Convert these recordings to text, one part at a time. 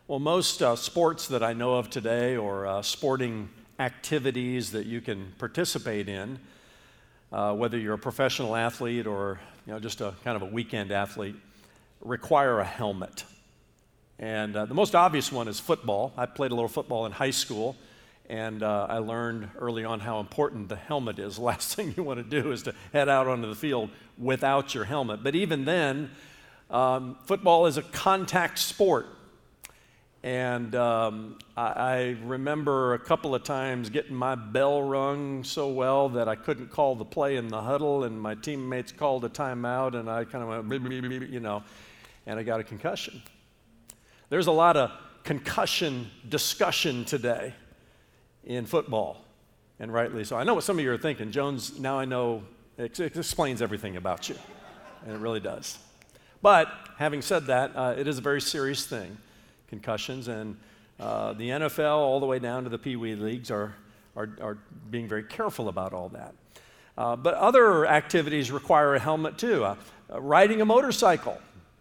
Well, most sports that I know of today, or sporting activities that you can participate in, whether you're a professional athlete or just a kind of a weekend athlete, require a helmet. And the most obvious one is football. I played a little football in high school, and I learned early on how important the helmet is. The last thing you want to do is to head out onto the field without your helmet. But even then, football is a contact sport. And I remember a couple of times getting my bell rung so well that I couldn't call the play in the huddle, and my teammates called a timeout, and I kind of went, bleep, bleep, bleep, and I got a concussion. There's a lot of concussion discussion today in football, and rightly so. I know what some of you are thinking. Jones, now I know, it explains everything about you, and it really does. But having said that, it is a very serious thing. Concussions, and the NFL all the way down to the Pee Wee leagues are being very careful about all that. But other activities require a helmet too. Riding a motorcycle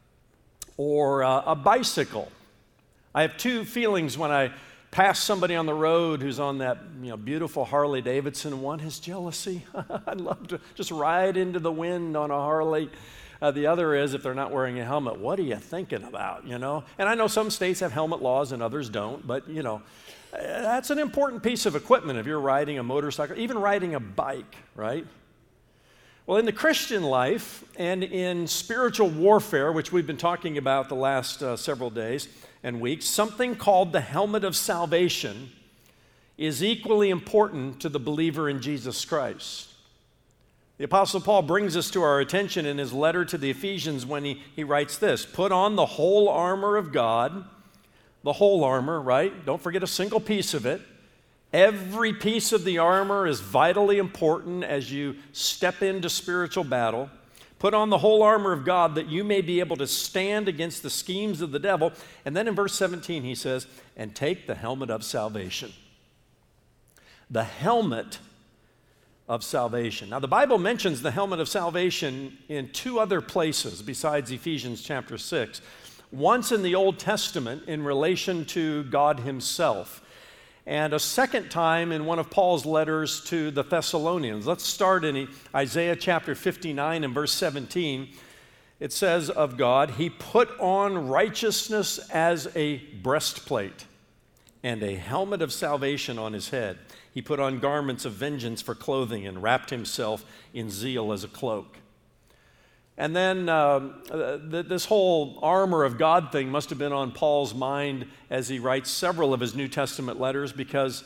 or a bicycle. I have two feelings when I pass somebody on the road who's on that beautiful Harley Davidson. One is jealousy. I'd love to just ride into the wind on a Harley. The other is, if they're not wearing a helmet, what are you thinking about, And I know some states have helmet laws and others don't, but, that's an important piece of equipment if you're riding a motorcycle, even riding a bike, right? Well, in the Christian life and in spiritual warfare, which we've been talking about the last several days and weeks, something called the helmet of salvation is equally important to the believer in Jesus Christ. The Apostle Paul brings this to our attention in his letter to the Ephesians when he writes this: put on the whole armor of God, the whole armor, right? Don't forget a single piece of it. Every piece of the armor is vitally important as you step into spiritual battle. Put on the whole armor of God that you may be able to stand against the schemes of the devil. And then in verse 17 he says, and take the helmet of salvation. The helmet of salvation. Now, the Bible mentions the helmet of salvation in two other places besides Ephesians chapter 6. Once in the Old Testament in relation to God himself, and a second time in one of Paul's letters to the Thessalonians. Let's start in Isaiah chapter 59 and verse 17. It says of God, he put on righteousness as a breastplate and a helmet of salvation on his head. He put on garments of vengeance for clothing and wrapped himself in zeal as a cloak. And then this whole armor of God thing must have been on Paul's mind as he writes several of his New Testament letters, because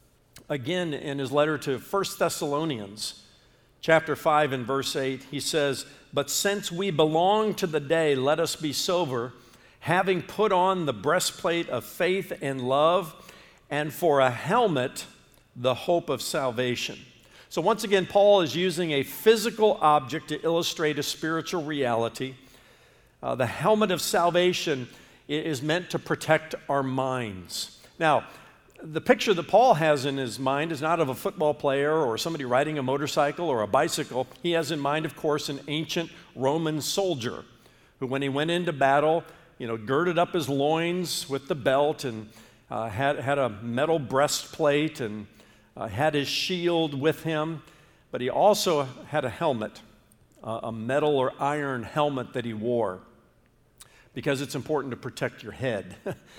again in his letter to 1 Thessalonians chapter 5 and verse 8, he says, but since we belong to the day, let us be sober, having put on the breastplate of faith and love, and for a helmet, the hope of salvation. So once again, Paul is using a physical object to illustrate a spiritual reality. The helmet of salvation is meant to protect our minds. Now, the picture that Paul has in his mind is not of a football player or somebody riding a motorcycle or a bicycle. He has in mind, of course, an ancient Roman soldier who, when he went into battle, girded up his loins with the belt and had a metal breastplate and had his shield with him, but he also had a helmet, a metal or iron helmet that he wore, because it's important to protect your head.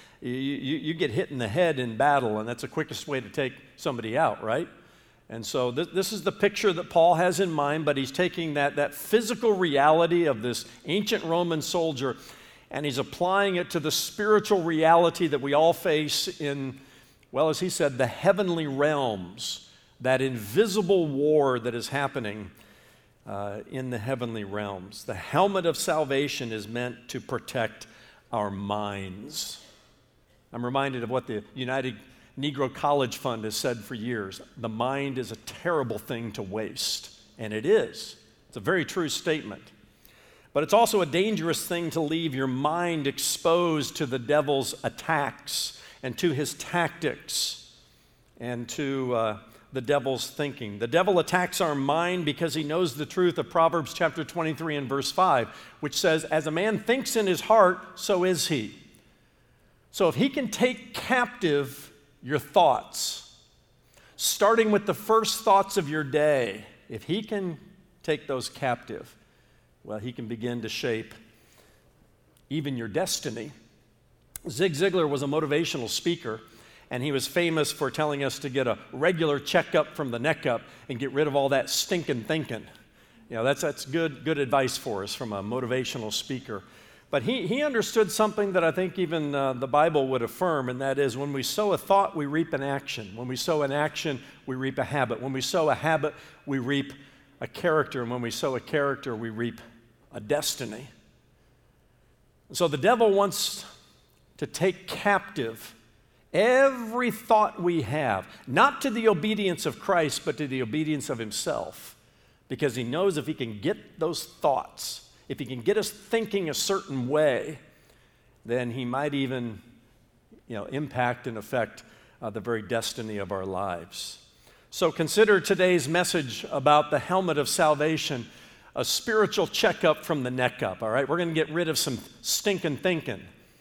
You get hit in the head in battle, and that's the quickest way to take somebody out, right? And so this is the picture that Paul has in mind, but he's taking that physical reality of this ancient Roman soldier, and he's applying it to the spiritual reality that we all face in, well, as he said, the heavenly realms, that invisible war that is happening in the heavenly realms. The helmet of salvation is meant to protect our minds. I'm reminded of what the United Negro College Fund has said for years. The mind is a terrible thing to waste, and it is. It's a very true statement. But it's also a dangerous thing to leave your mind exposed to the devil's attacks and to his tactics and to the devil's thinking. The devil attacks our mind because he knows the truth of Proverbs chapter 23 and verse 5, which says, as a man thinks in his heart, so is he. So if he can take captive your thoughts, starting with the first thoughts of your day, if he can take those captive, well, he can begin to shape even your destiny. Zig Ziglar was a motivational speaker, and he was famous for telling us to get a regular checkup from the neck up and get rid of all that stinking thinking. You know, that's good advice for us from a motivational speaker. But he understood something that I think even the Bible would affirm, and that is when we sow a thought, we reap an action. When we sow an action, we reap a habit. When we sow a habit, we reap a character. And when we sow a character, we reap a destiny. So the devil wants to take captive every thought we have, not to the obedience of Christ, but to the obedience of himself. Because he knows if he can get those thoughts, if he can get us thinking a certain way, then he might even, impact and affect the very destiny of our lives. So consider today's message about the helmet of salvation, a spiritual checkup from the neck up, all right? We're going to get rid of some stinking thinking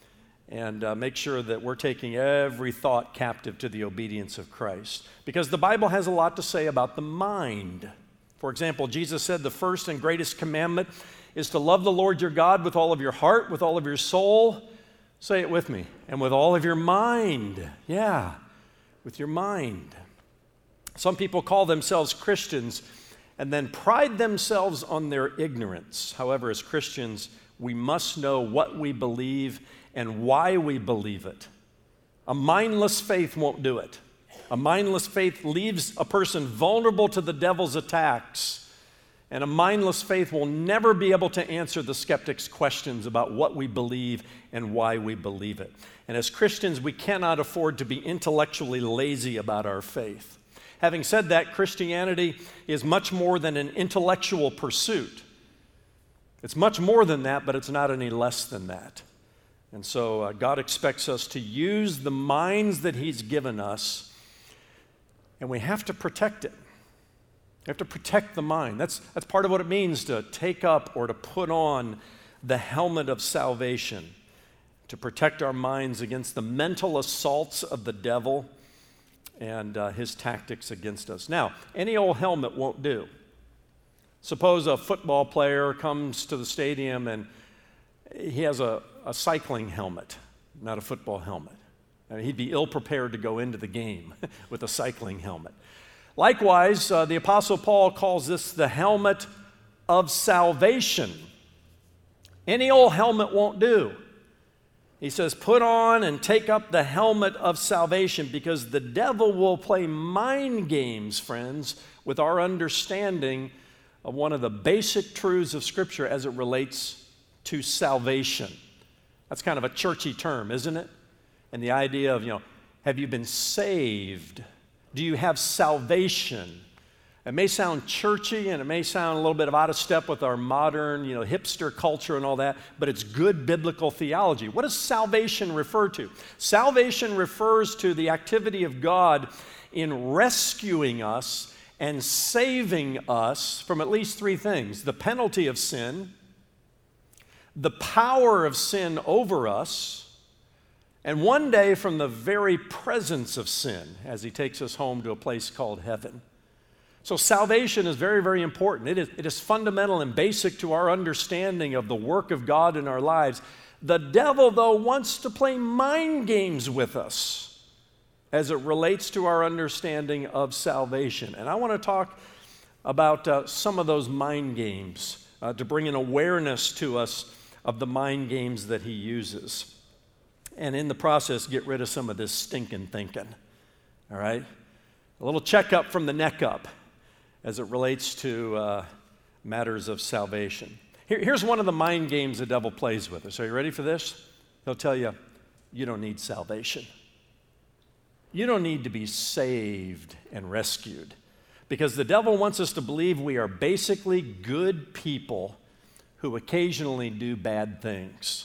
and make sure that we're taking every thought captive to the obedience of Christ. Because the Bible has a lot to say about the mind. For example, Jesus said the first and greatest commandment is to love the Lord your God with all of your heart, with all of your soul. Say it with me. And with all of your mind. Yeah, with your mind. Some people call themselves Christians and then pride themselves on their ignorance. However, as Christians, we must know what we believe and why we believe it. A mindless faith won't do it. A mindless faith leaves a person vulnerable to the devil's attacks. And a mindless faith will never be able to answer the skeptic's questions about what we believe and why we believe it. And as Christians, we cannot afford to be intellectually lazy about our faith. Having said that, Christianity is much more than an intellectual pursuit. It's much more than that, but it's not any less than that. And so God expects us to use the minds that he's given us, and we have to protect it. We have to protect the mind. That's part of what it means to take up or to put on the helmet of salvation, to protect our minds against the mental assaults of the devil and his tactics against us. Now, any old helmet won't do. Suppose a football player comes to the stadium and he has a cycling helmet, not a football helmet. I mean, he'd be ill-prepared to go into the game with a cycling helmet. Likewise, the Apostle Paul calls this the helmet of salvation. Any old helmet won't do. He says, put on and take up the helmet of salvation, because the devil will play mind games, friends, with our understanding of one of the basic truths of Scripture as it relates to salvation. That's kind of a churchy term, isn't it? And the idea of, have you been saved? Do you have salvation? It may sound churchy and it may sound a little bit out of step with our modern, hipster culture and all that, but it's good biblical theology. What does salvation refer to? Salvation refers to the activity of God in rescuing us and saving us from at least three things: the penalty of sin, the power of sin over us, and one day from the very presence of sin as he takes us home to a place called heaven. So salvation is very, very important. It is fundamental and basic to our understanding of the work of God in our lives. The devil, though, wants to play mind games with us as it relates to our understanding of salvation. And I want to talk about some of those mind games to bring an awareness to us of the mind games that he uses. And in the process, get rid of some of this stinking thinking, all right? A little checkup from the neck up as it relates to matters of salvation. Here's one of the mind games the devil plays with us. Are you ready for this? He'll tell you, you don't need salvation. You don't need to be saved and rescued, because the devil wants us to believe we are basically good people who occasionally do bad things.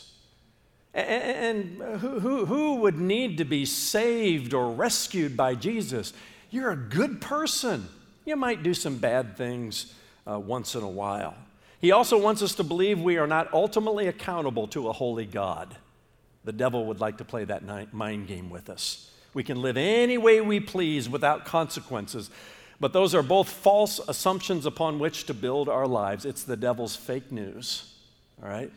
And who would need to be saved or rescued by Jesus? You're a good person. You might do some bad things once in a while. He also wants us to believe we are not ultimately accountable to a holy God. the devil would like to play that mind game with us. We can live any way we please without consequences, but those are both false assumptions upon which to build our lives. It's the devil's fake news, all right?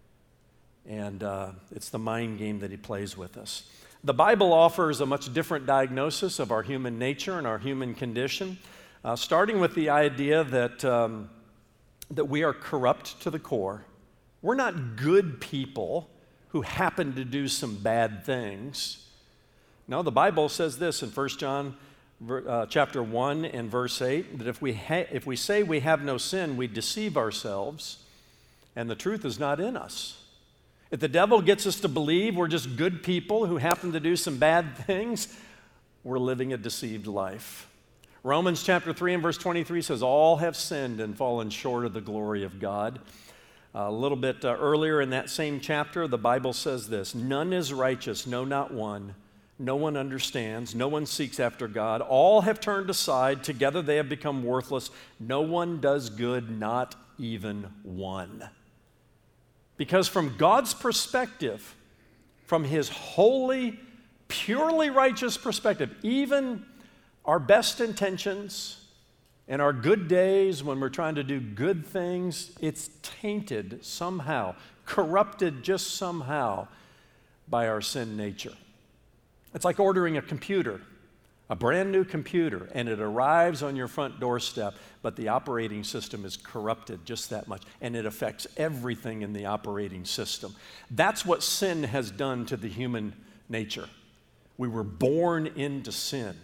And it's the mind game that he plays with us. The Bible offers a much different diagnosis of our human nature and our human condition, starting with the idea that we are corrupt to the core. We're not good people who happen to do some bad things. No, the Bible says this in 1 John chapter 1 and verse 8, that if we say we have no sin, we deceive ourselves, and the truth is not in us. If the devil gets us to believe we're just good people who happen to do some bad things, we're living a deceived life. Romans chapter 3 and verse 23 says, all have sinned and fallen short of the glory of God. A little bit earlier in that same chapter, the Bible says this, none is righteous, no, not one. No one understands, no one seeks after God. All have turned aside, together they have become worthless. No one does good, not even one. Because from God's perspective, from his holy, purely righteous perspective, even our best intentions and our good days when we're trying to do good things, it's tainted somehow, corrupted just somehow by our sin nature. It's like ordering a computer, a brand new computer, and it arrives on your front doorstep, but the operating system is corrupted just that much, and it affects everything in the operating system. That's what sin has done to the human nature. We were born into sin.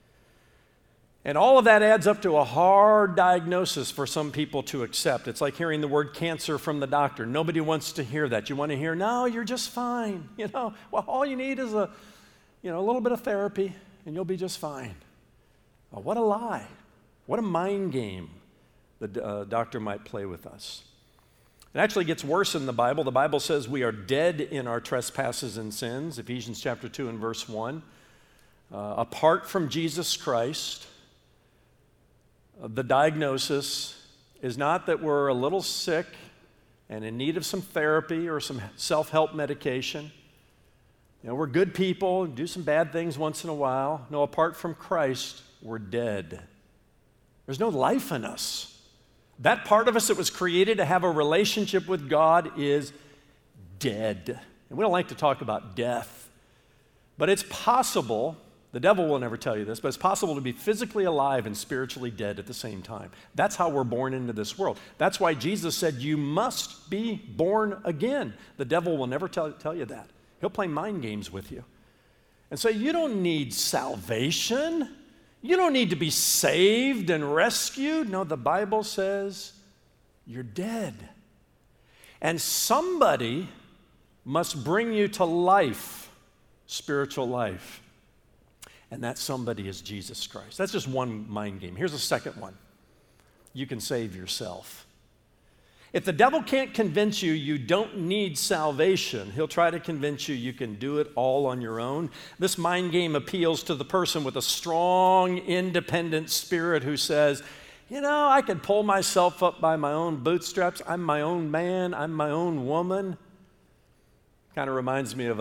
And all of that adds up to a hard diagnosis for some people to accept. It's like hearing the word cancer from the doctor. Nobody wants to hear that. You want to hear, no, you're just fine. Well, all you need is a little bit of therapy, and you'll be just fine. Oh, what a lie. What a mind game the doctor might play with us. It actually gets worse in the Bible. The Bible says we are dead in our trespasses and sins, Ephesians chapter 2 and verse 1. Apart from Jesus Christ, the diagnosis is not that we're a little sick and in need of some therapy or some self-help medication. We're good people, do some bad things once in a while. No, apart from Christ, we're dead. There's no life in us. That part of us that was created to have a relationship with God is dead. And we don't like to talk about death. But it's possible, the devil will never tell you this, but it's possible to be physically alive and spiritually dead at the same time. That's how we're born into this world. That's why Jesus said, you must be born again. The devil will never tell you that. He'll play mind games with you and say, you don't need salvation. You don't need to be saved and rescued. No, the Bible says you're dead. And somebody must bring you to life, spiritual life. And that somebody is Jesus Christ. That's just one mind game. Here's a second one. You can save yourself. If the devil can't convince you you don't need salvation, he'll try to convince you you can do it all on your own. This mind game appeals to the person with a strong, independent spirit who says, I can pull myself up by my own bootstraps. I'm my own man. I'm my own woman. Kind of reminds me of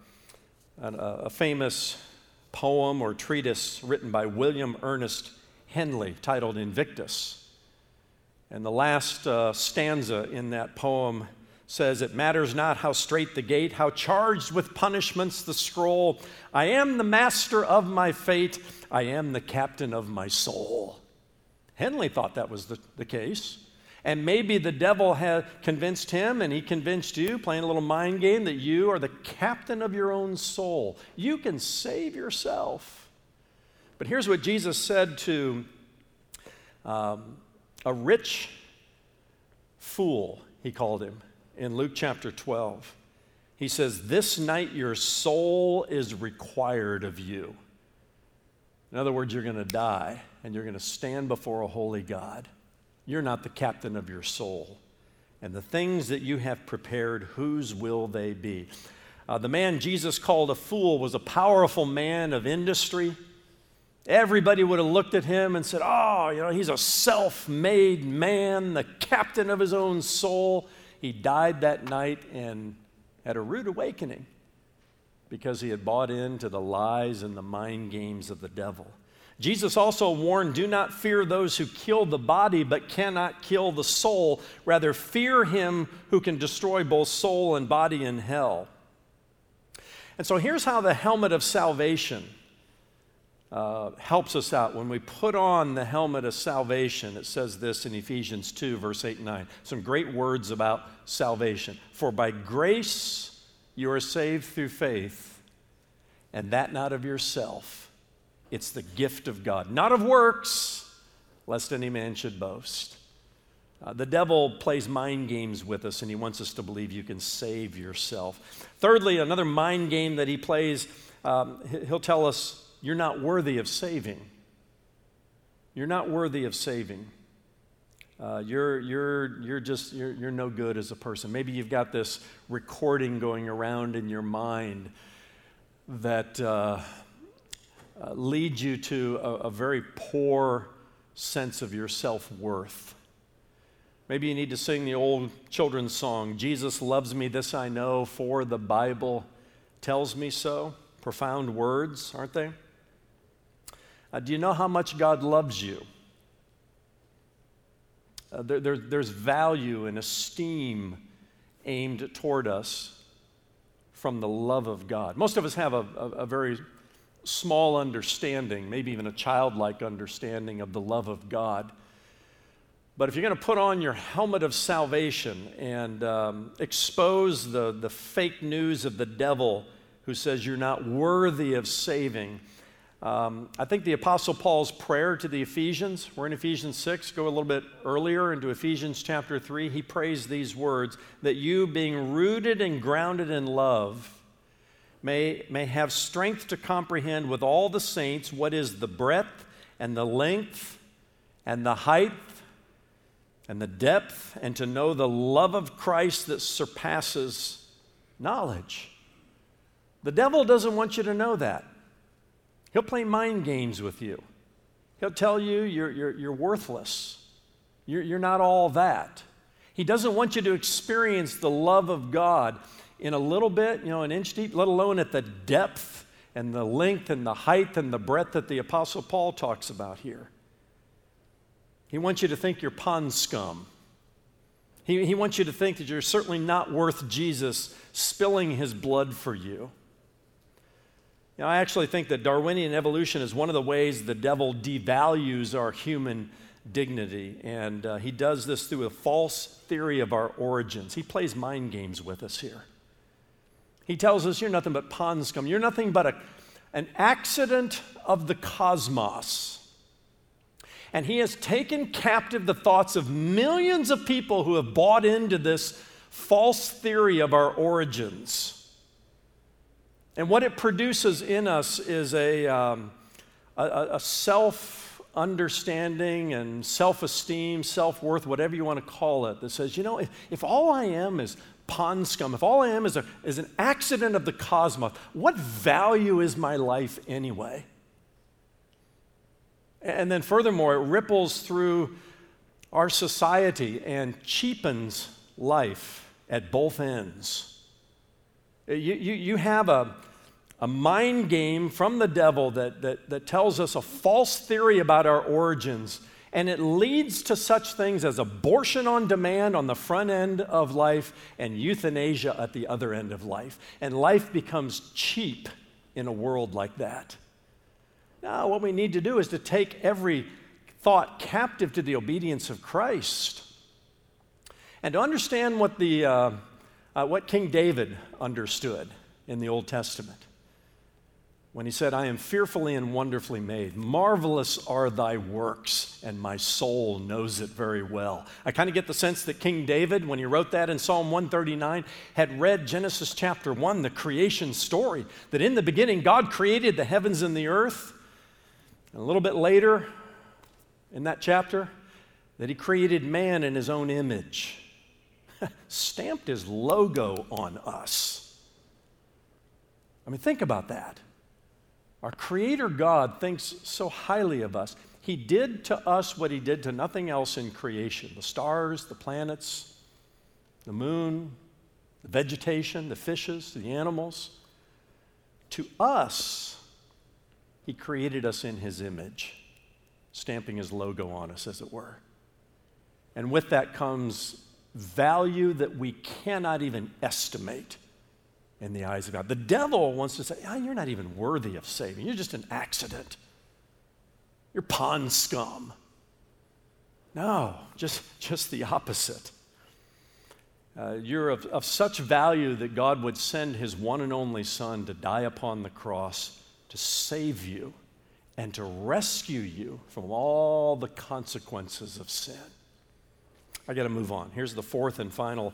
a famous poem or treatise written by William Ernest Henley titled Invictus. And the last stanza in that poem says, it matters not how straight the gate, how charged with punishments the scroll. I am the master of my fate. I am the captain of my soul. Henley thought that was the case. And maybe the devil had convinced him and he convinced you, playing a little mind game, that you are the captain of your own soul. You can save yourself. But here's what Jesus said to a rich fool, he called him, in Luke chapter 12. He says, this night your soul is required of you. In other words, you're going to die and you're going to stand before a holy God. You're not the captain of your soul. And the things that you have prepared, whose will they be? The man Jesus called a fool was a powerful man of industry. Everybody would have looked at him and said, he's a self-made man, the captain of his own soul. He died that night and had a rude awakening. because he had bought into the lies and the mind games of the devil. Jesus also warned, do not fear those who kill the body but cannot kill the soul. Rather, fear him who can destroy both soul and body in hell. And so here's how the helmet of salvation helps us out. When we put on the helmet of salvation, it says this in Ephesians 2, verse 8 and 9. Some great words about salvation. For by grace you are saved through faith, and that not of yourself. It's the gift of God, not of works, lest any man should boast. The devil plays mind games with us, and he wants us to believe you can save yourself. Thirdly, another mind game that he plays, he'll tell us, you're not worthy of saving. You're not worthy of saving. You're no good as a person. Maybe you've got this recording going around in your mind that leads you to a very poor sense of your self-worth. Maybe you need to sing the old children's song, Jesus loves me, this I know, for the Bible tells me so. Profound words, aren't they? Do you know how much God loves you? There's value and esteem aimed toward us from the love of God. Most of us have a very small understanding, maybe even a childlike understanding of the love of God. But if you're going to put on your helmet of salvation and expose the fake news of the devil who says you're not worthy of saving, I think the Apostle Paul's prayer to the Ephesians, we're in Ephesians 6, go a little bit earlier into Ephesians chapter 3, he prays these words, that you being rooted and grounded in love may have strength to comprehend with all the saints what is the breadth and the length and the height and the depth, and to know the love of Christ that surpasses knowledge. The devil doesn't want you to know that. He'll play mind games with you. He'll tell you you're worthless. You're not all that. He doesn't want you to experience the love of God in a little bit, an inch deep, let alone at the depth and the length and the height and the breadth that the Apostle Paul talks about here. He wants you to think you're pond scum. He wants you to think that you're certainly not worth Jesus spilling his blood for you. I actually think that Darwinian evolution is one of the ways the devil devalues our human dignity, and he does this through a false theory of our origins. He plays mind games with us here. He tells us you're nothing but pond scum. You're nothing but an accident of the cosmos. And he has taken captive the thoughts of millions of people who have bought into this false theory of our origins. And what it produces in us is a self-understanding and self-esteem, self-worth, whatever you want to call it, that says, if all I am is pond scum, if all I am is an accident of the cosmos, what value is my life anyway? And then furthermore, it ripples through our society and cheapens life at both ends. You have a mind game from the devil that tells us a false theory about our origins, and it leads to such things as abortion on demand on the front end of life and euthanasia at the other end of life. And life becomes cheap in a world like that. Now, what we need to do is to take every thought captive to the obedience of Christ and to understand what King David understood in the Old Testament when he said, I am fearfully and wonderfully made. Marvelous are thy works, and my soul knows it very well. I kind of get the sense that King David, when he wrote that in Psalm 139, had read Genesis chapter 1, the creation story, that in the beginning God created the heavens and the earth. And a little bit later in that chapter, that he created man in his own image. Stamped his logo on us. I mean, think about that. Our Creator God thinks so highly of us. He did to us what he did to nothing else in creation. The stars, the planets, the moon, the vegetation, the fishes, the animals. To us, he created us in his image, stamping his logo on us, as it were. And with that comes value that we cannot even estimate in the eyes of God. The devil wants to say, you're not even worthy of saving. You're just an accident. You're pond scum. No, just the opposite. You're of such value that God would send his one and only Son to die upon the cross to save you and to rescue you from all the consequences of sin. I got to move on. Here's the fourth and final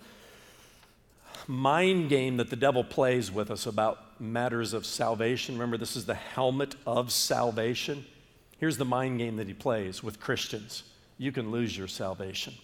mind game that the devil plays with us about matters of salvation. Remember, this is the helmet of salvation. Here's the mind game that he plays with Christians. You can lose your salvation.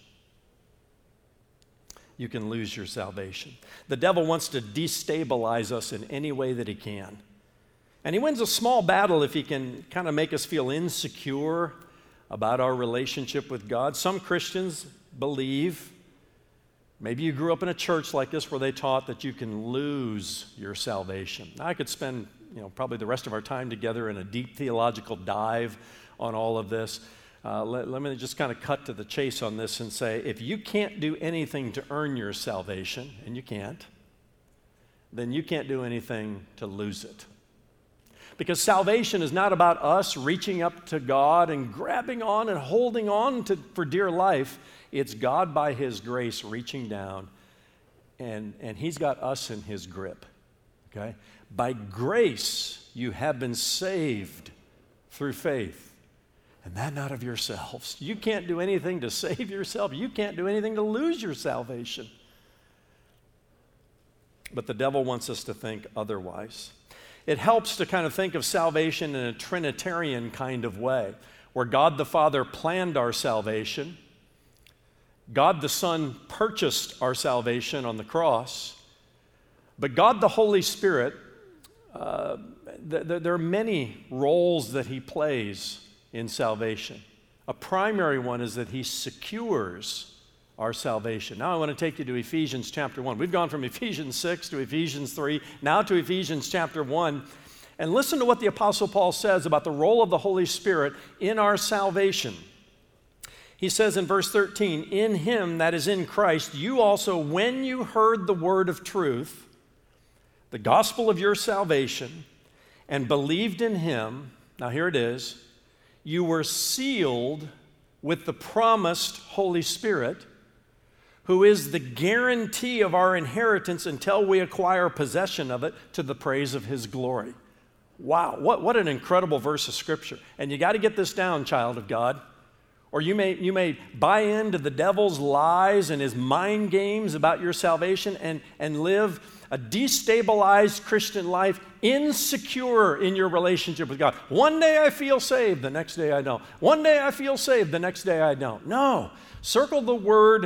You can lose your salvation. The devil wants to destabilize us in any way that he can. And he wins a small battle if he can kind of make us feel insecure about our relationship with God. Some Christians believe, maybe you grew up in a church like this where they taught that you can lose your salvation. Now, I could spend probably the rest of our time together in a deep theological dive on all of this. Let me just kind of cut to the chase on this and say, if you can't do anything to earn your salvation, and you can't, then you can't do anything to lose it. Because salvation is not about us reaching up to God and grabbing on and holding on for dear life. It's God by his grace reaching down, and he's got us in his grip, okay? By grace you have been saved through faith, and that not of yourselves. You can't do anything to save yourself. You can't do anything to lose your salvation. But the devil wants us to think otherwise. It helps to kind of think of salvation in a Trinitarian kind of way, where God the Father planned our salvation, God the Son purchased our salvation on the cross, but God the Holy Spirit, there are many roles that he plays in salvation. A primary one is that he secures our salvation. Now I want to take you to Ephesians chapter 1. We've gone from Ephesians 6 to Ephesians 3, now to Ephesians chapter 1. And listen to what the Apostle Paul says about the role of the Holy Spirit in our salvation. He says in verse 13, "In him, that is in Christ, you also, when you heard the word of truth, the gospel of your salvation, and believed in him," now here it is, "you were sealed with the promised Holy Spirit, who is the guarantee of our inheritance until we acquire possession of it to the praise of his glory." Wow, what an incredible verse of Scripture. And you got to get this down, child of God, or you may buy into the devil's lies and his mind games about your salvation and live a destabilized Christian life, insecure in your relationship with God. One day I feel saved, the next day I don't. One day I feel saved, the next day I don't. No, circle the word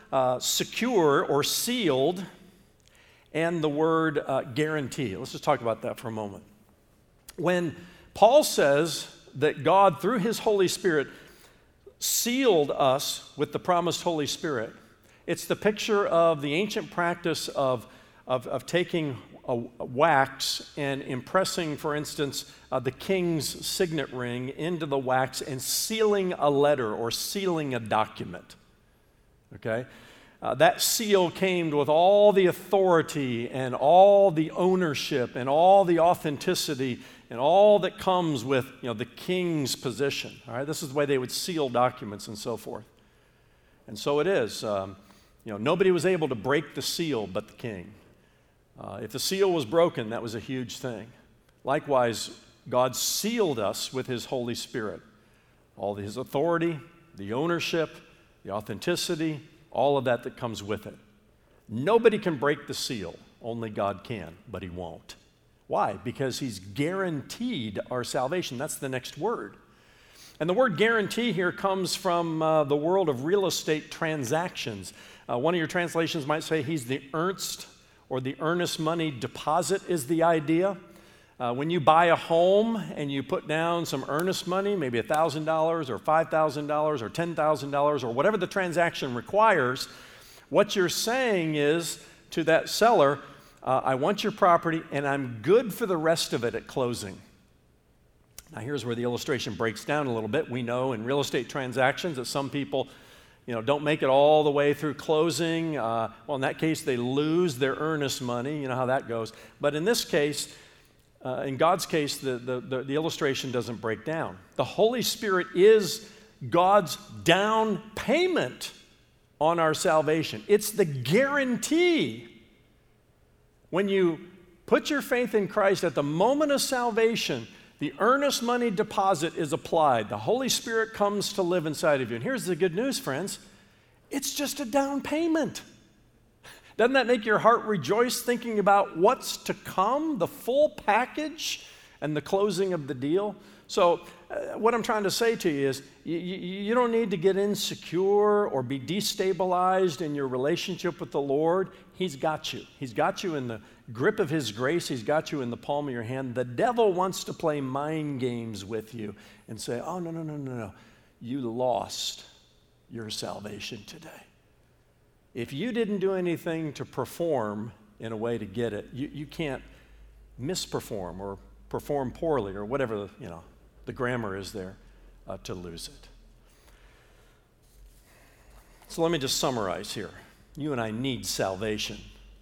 secure or sealed and the word guarantee. Let's just talk about that for a moment. When Paul says that God, through his Holy Spirit, sealed us with the promised Holy Spirit, it's the picture of the ancient practice of taking a wax and impressing, for instance, the king's signet ring into the wax and sealing a letter or sealing a document. Okay? That seal came with all the authority and all the ownership and all the authenticity and all that comes with the king's position. All right, this is the way they would seal documents and so forth. And so it is. Nobody was able to break the seal but the king. If the seal was broken, that was a huge thing. Likewise, God sealed us with his Holy Spirit. All his authority, the ownership, the authenticity, all of that comes with it. Nobody can break the seal. Only God can, but he won't. Why? Because he's guaranteed our salvation. That's the next word. And the word guarantee here comes from the world of real estate transactions. One of your translations might say he's the earnest or the earnest money deposit is the idea. When you buy a home and you put down some earnest money, maybe $1,000 or $5,000 or $10,000 or whatever the transaction requires, what you're saying is to that seller, I want your property, and I'm good for the rest of it at closing. Now, here's where the illustration breaks down a little bit. We know in real estate transactions that some people, don't make it all the way through closing. Well, in that case, they lose their earnest money. You know how that goes. But in this case, in God's case, the illustration doesn't break down. The Holy Spirit is God's down payment on our salvation. It's the guarantee. When you put your faith in Christ at the moment of salvation, the earnest money deposit is applied. The Holy Spirit comes to live inside of you. And here's the good news, friends. It's just a down payment. Doesn't that make your heart rejoice thinking about what's to come, the full package and the closing of the deal? So what I'm trying to say to you is you don't need to get insecure or be destabilized in your relationship with the Lord. He's got you. He's got you in the grip of His grace. He's got you in the palm of your hand. The devil wants to play mind games with you and say, oh, no. You lost your salvation today. If you didn't do anything to perform in a way to get it, you can't misperform or perform poorly or whatever, the grammar is there to lose it. So let me just summarize here. You and I need salvation.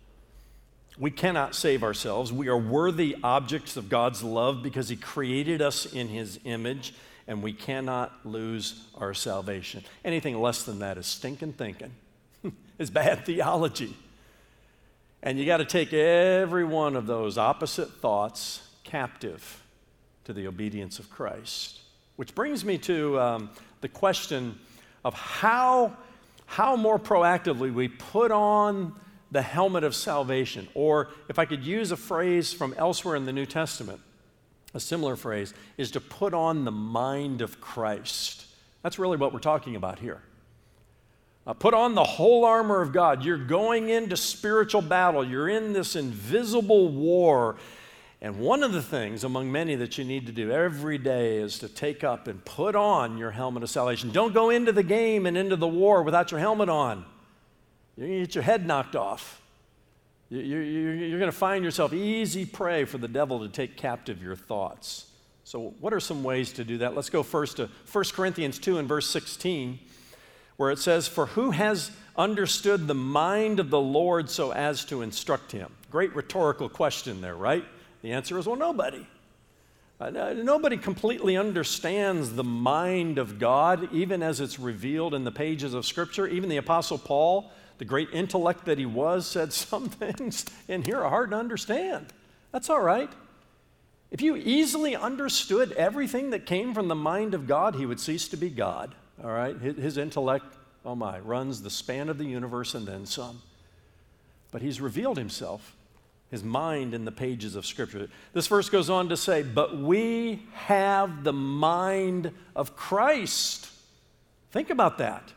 We cannot save ourselves. We are worthy objects of God's love because He created us in His image, and we cannot lose our salvation. Anything less than that is stinking thinking. It's bad theology. And you got to take every one of those opposite thoughts captive to the obedience of Christ. Which brings me to the question of how more proactively we put on the helmet of salvation. Or if I could use a phrase from elsewhere in the New Testament, a similar phrase, is to put on the mind of Christ. That's really what we're talking about here. Put on the whole armor of God. You're going into spiritual battle. You're in this invisible war. And one of the things among many that you need to do every day is to take up and put on your helmet of salvation. Don't go into the game and into the war without your helmet on. You're going to get your head knocked off. You're going to find yourself easy prey for the devil to take captive your thoughts. So what are some ways to do that? Let's go first to 1 Corinthians 2 and verse 16, where it says, "For who has understood the mind of the Lord so as to instruct him?" Great rhetorical question there, right? The answer is, well, nobody. Nobody completely understands the mind of God, even as it's revealed in the pages of Scripture. Even the Apostle Paul, the great intellect that he was, said some things in here are hard to understand. That's all right. If you easily understood everything that came from the mind of God, he would cease to be God. All right? His intellect, oh my, runs the span of the universe and then some. But he's revealed himself, his mind, in the pages of Scripture. This verse goes on to say, "But we have the mind of Christ." Think about that.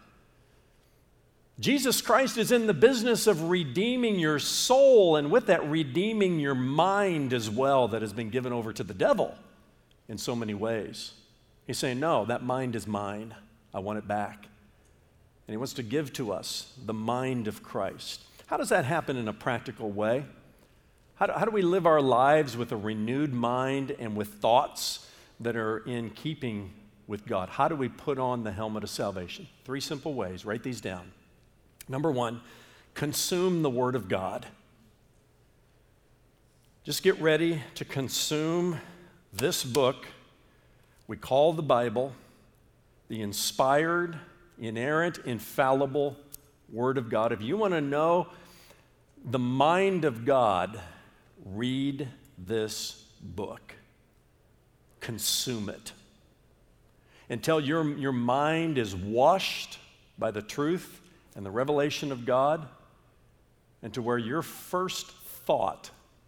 Jesus Christ is in the business of redeeming your soul, and with that, redeeming your mind as well, that has been given over to the devil in so many ways. He's saying, no, that mind is mine. I want it back. And he wants to give to us the mind of Christ. How does that happen in a practical way? How do we live our lives with a renewed mind and with thoughts that are in keeping with God? How do we put on the helmet of salvation? 3 simple ways. Write these down. Number 1, consume the Word of God. Just get ready to consume this book we call the Bible, the inspired, inerrant, infallible Word of God. If you want to know the mind of God, read this book. Consume it. Until your mind is washed by the truth and the revelation of God, and to where your first thought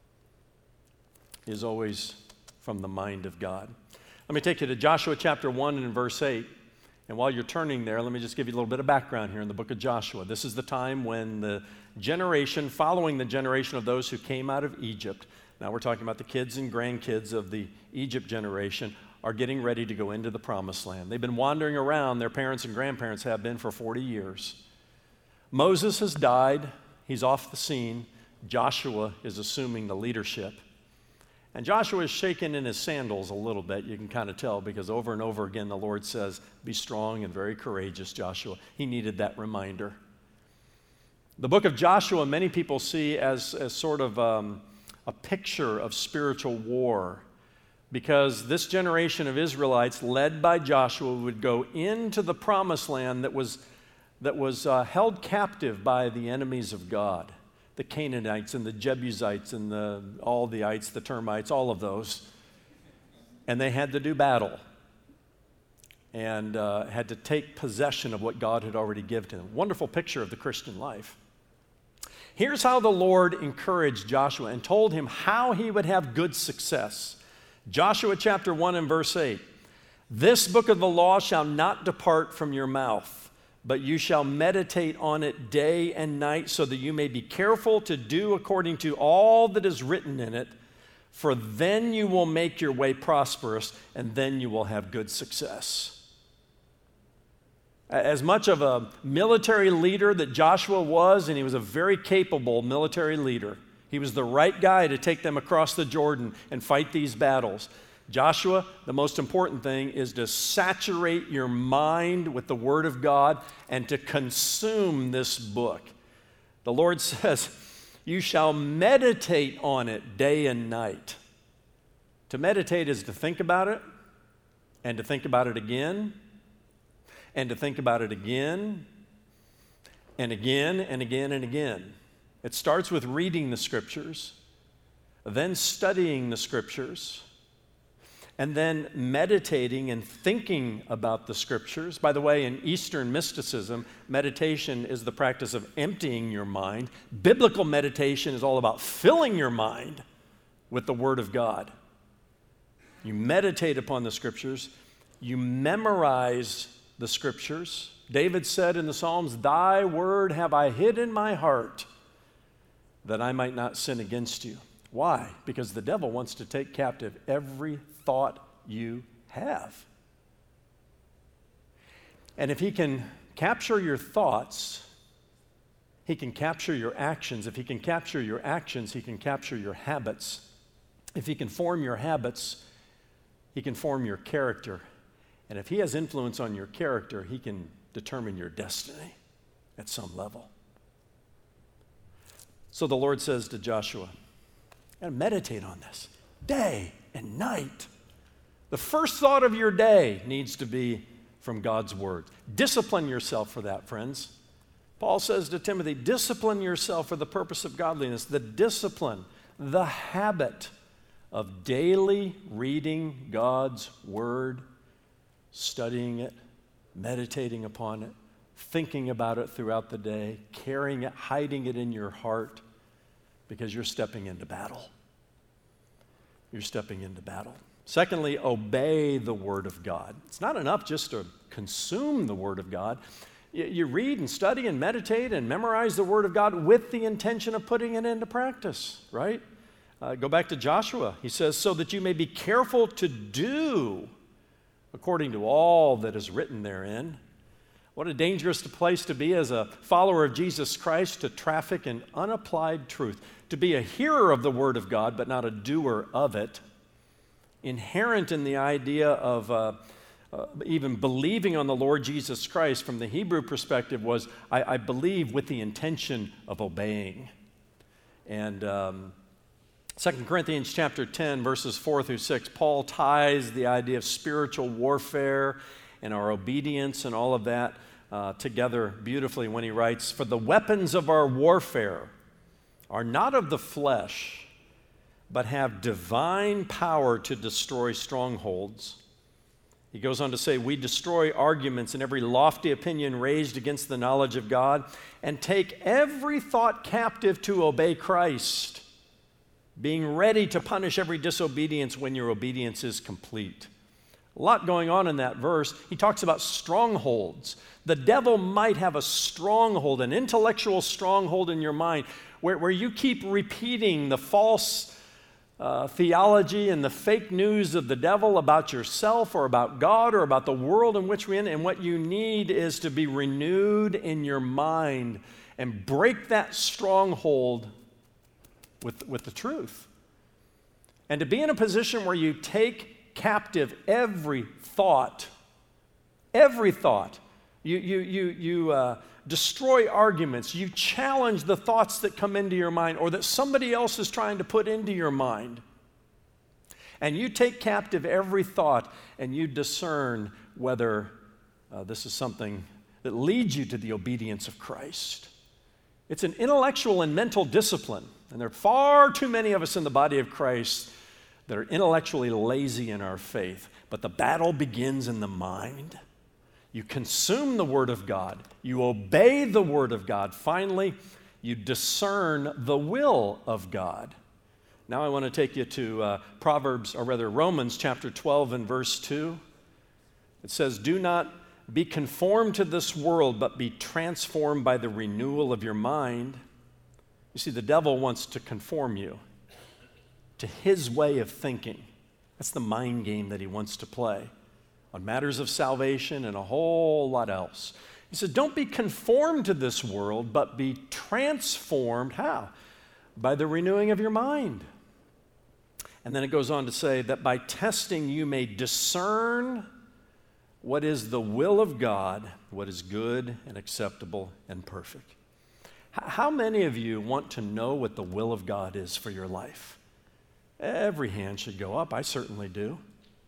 is always from the mind of God. Let me take you to Joshua chapter 1 and verse 8. And while you're turning there, let me just give you a little bit of background here in the book of Joshua. This is the time when the generation, following the generation of those who came out of Egypt, now we're talking about the kids and grandkids of the Egypt generation, are getting ready to go into the promised land. They've been wandering around, their parents and grandparents have been for 40 years. Moses has died. He's off the scene. Joshua is assuming the leadership. And Joshua is shaking in his sandals a little bit. You can kind of tell because over and over again the Lord says, be strong and very courageous, Joshua. He needed that reminder. The book of Joshua, many people see as sort of a picture of spiritual war, because this generation of Israelites, led by Joshua, would go into the promised land that was held captive by the enemies of God, the Canaanites and the Jebusites and all the ites, the termites, all of those. And they had to do battle and had to take possession of what God had already given to them. Wonderful picture of the Christian life. Here's how the Lord encouraged Joshua and told him how he would have good success. Joshua chapter 1 and verse 8. This book of the law shall not depart from your mouth, but you shall meditate on it day and night, so that you may be careful to do according to all that is written in it, for then you will make your way prosperous, and then you will have good success. As much of a military leader that Joshua was, and he was a very capable military leader, he was the right guy to take them across the Jordan and fight these battles. Joshua, the most important thing is to saturate your mind with the Word of God and to consume this book. The Lord says, you shall meditate on it day and night. To meditate is to think about it, and to think about it again, and to think about it again, and again, and again, and again. It starts with reading the Scriptures, then studying the Scriptures, and then meditating and thinking about the Scriptures. By the way, in Eastern mysticism, meditation is the practice of emptying your mind. Biblical meditation is all about filling your mind with the Word of God. You meditate upon the Scriptures. You memorize the Scriptures. David said in the Psalms, thy word have I hid in my heart, that I might not sin against you. Why? Because the devil wants to take captive every thought you have. And if he can capture your thoughts, he can capture your actions. If he can capture your actions, he can capture your habits. If he can form your habits, he can form your character. And if he has influence on your character, he can determine your destiny at some level. So the Lord says to Joshua, and meditate on this day and night. The first thought of your day needs to be from God's Word. Discipline yourself for that, friends. Paul says to Timothy, discipline yourself for the purpose of godliness. The discipline, the habit of daily reading God's Word, studying it, meditating upon it, thinking about it throughout the day, carrying it, hiding it in your heart, because you're stepping into battle. You're stepping into battle. Secondly, obey the Word of God. It's not enough just to consume the Word of God. You read and study and meditate and memorize the Word of God with the intention of putting it into practice, right? Go back to Joshua. He says, so that you may be careful to do according to all that is written therein. What a dangerous place to be as a follower of Jesus Christ, to traffic in unapplied truth, to be a hearer of the Word of God, but not a doer of it. Inherent in the idea of even believing on the Lord Jesus Christ from the Hebrew perspective was, I believe with the intention of obeying. And 2 Corinthians chapter 10, verses 4 through 6, Paul ties the idea of spiritual warfare and our obedience and all of that together beautifully when he writes, for the weapons of our warfare are not of the flesh, but have divine power to destroy strongholds. He goes on to say, we destroy arguments and every lofty opinion raised against the knowledge of God, and take every thought captive to obey Christ, being ready to punish every disobedience when your obedience is complete. A lot going on in that verse. He talks about strongholds. The devil might have a stronghold, an intellectual stronghold in your mind, where you keep repeating the false theology and the fake news of the devil about yourself or about God or about the world in which we're in. And what you need is to be renewed in your mind and break that stronghold with the truth. And to be in a position where you take captive every thought. You destroy arguments. You challenge the thoughts that come into your mind or that somebody else is trying to put into your mind. And you take captive every thought and you discern whether this is something that leads you to the obedience of Christ. It's an intellectual and mental discipline. And there are far too many of us in the body of Christ that are intellectually lazy in our faith. But the battle begins in the mind. You consume the Word of God. You obey the Word of God. Finally, you discern the will of God. Now I want to take you to Romans chapter 12 and verse 2. It says, "Do not be conformed to this world, but be transformed by the renewal of your mind." You see, the devil wants to conform you to his way of thinking. That's the mind game that he wants to play on matters of salvation and a whole lot else. He said, don't be conformed to this world, but be transformed. How? By the renewing of your mind. And then it goes on to say that by testing you may discern what is the will of God, what is good and acceptable and perfect. How many of you want to know what the will of God is for your life? Every hand should go up. I certainly do.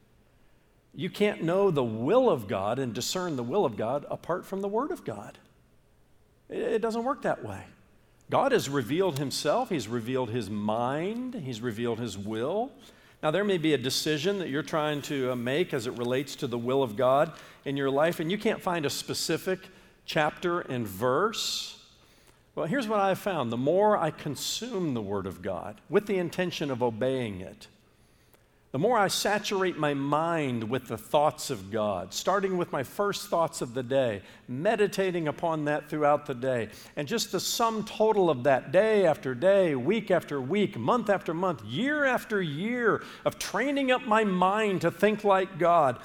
You can't know the will of God and discern the will of God apart from the Word of God. It doesn't work that way. God has revealed Himself. He's revealed His mind. He's revealed His will. Now, there may be a decision that you're trying to make as it relates to the will of God in your life, and you can't find a specific chapter and verse. Well, here's what I've found. The more I consume the Word of God with the intention of obeying it, the more I saturate my mind with the thoughts of God, starting with my first thoughts of the day, meditating upon that throughout the day, and just the sum total of that day after day, week after week, month after month, year after year of training up my mind to think like God,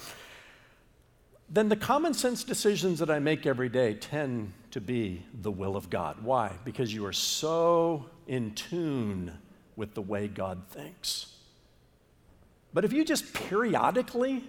then the common sense decisions that I make every day tend to be the will of God. Why? Because you are so in tune with the way God thinks. But if you just periodically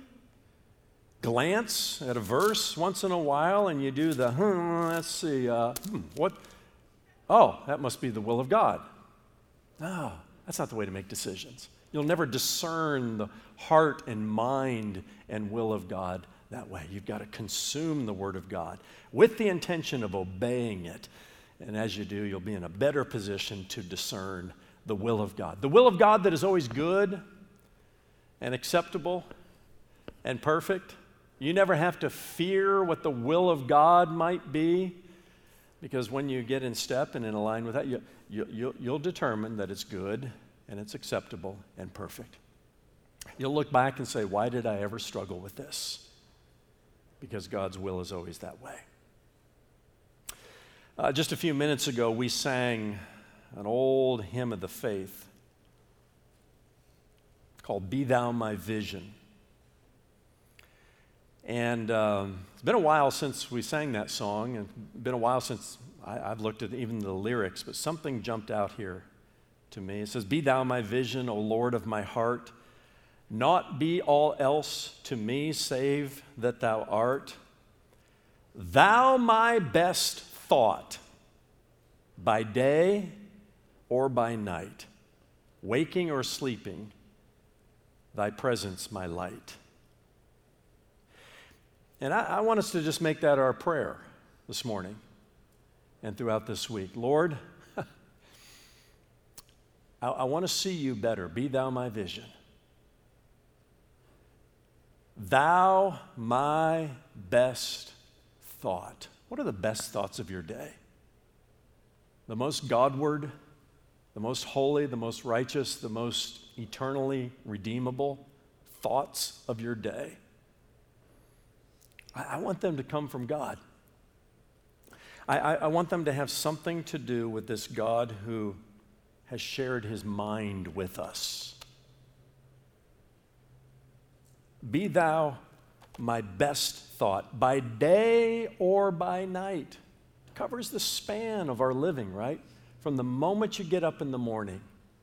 glance at a verse once in a while and you do the, let's see, what? Oh, that must be the will of God. No, that's not the way to make decisions. You'll never discern the heart and mind and will of God that way. You've got to consume the Word of God with the intention of obeying it. And as you do, you'll be in a better position to discern the will of God. The will of God that is always good and acceptable and perfect. You never have to fear what the will of God might be, because when you get in step and in line with that, you'll determine that it's good and it's acceptable and perfect. You'll look back and say, why did I ever struggle with this? Because God's will is always that way. Just a few minutes ago, we sang an old hymn of the faith called Be Thou My Vision. And it's been a while since we sang that song, and it's been a while since I've looked at even the lyrics, but something jumped out here to me. It says, Be Thou my vision, O Lord of my heart, naught be all else to me save that Thou art. Thou my best thought, by day or by night, waking or sleeping, Thy presence my light. And I want us to just make that our prayer this morning and throughout this week. Lord, I want to see You better. Be Thou my vision. Thou my best thought. What are the best thoughts of your day? The most Godward, the most holy, the most righteous, the most eternally redeemable thoughts of your day. I want them to come from God. I want them to have something to do with this God who has shared His mind with us. Be Thou my best thought, by day or by night. Covers the span of our living, right? From the moment you get up in the morning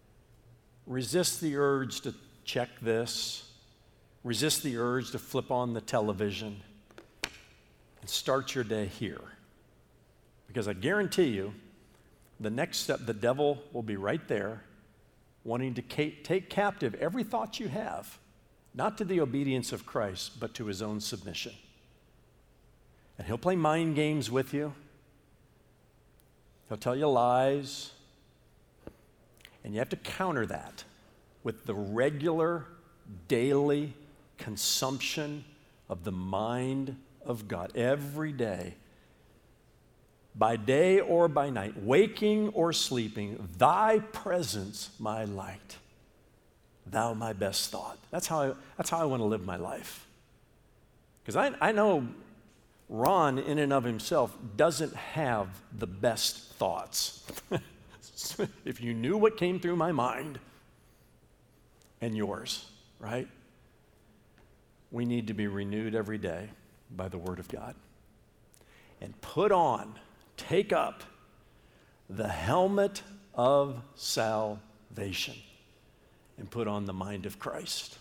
resist the urge to check this. Resist the urge to flip on the television. And start your day here. Because I guarantee you, the next step, the devil will be right there, wanting to take captive every thought you have, not to the obedience of Christ, but to his own submission. And he'll play mind games with you. He'll tell you lies. And you have to counter that with the regular, daily consumption of the mind of God every day. By day or by night, waking or sleeping, thy presence, my light, thou my best thought. That's how I want to live my life. Because I know Ron, in and of himself, doesn't have the best thoughts. If you knew what came through my mind and yours, right? We need to be renewed every day by the Word of God. And take up the helmet of salvation and put on the mind of Christ.